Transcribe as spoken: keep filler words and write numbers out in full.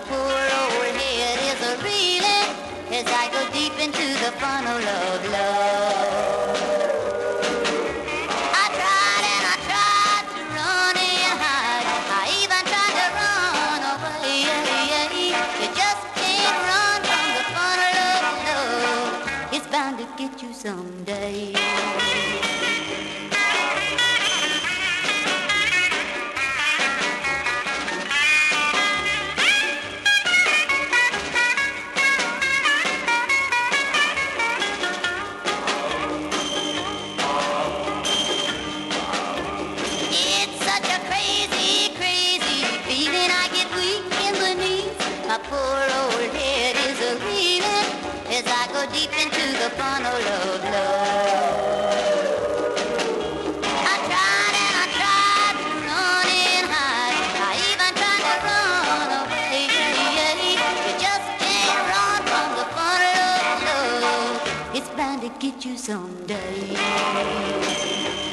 poor old head is a reeling as I go deep into the funnel of love. I tried and I tried to run and hide. I even tried to run away. You just can't run from the funnel of love. It's bound to get you someday. My poor old head is a reeling as I go deep into the funnel of love. I tried and I tried to run and hide. I even tried to run away. You just can't run from the funnel of love. It's bound to get you someday.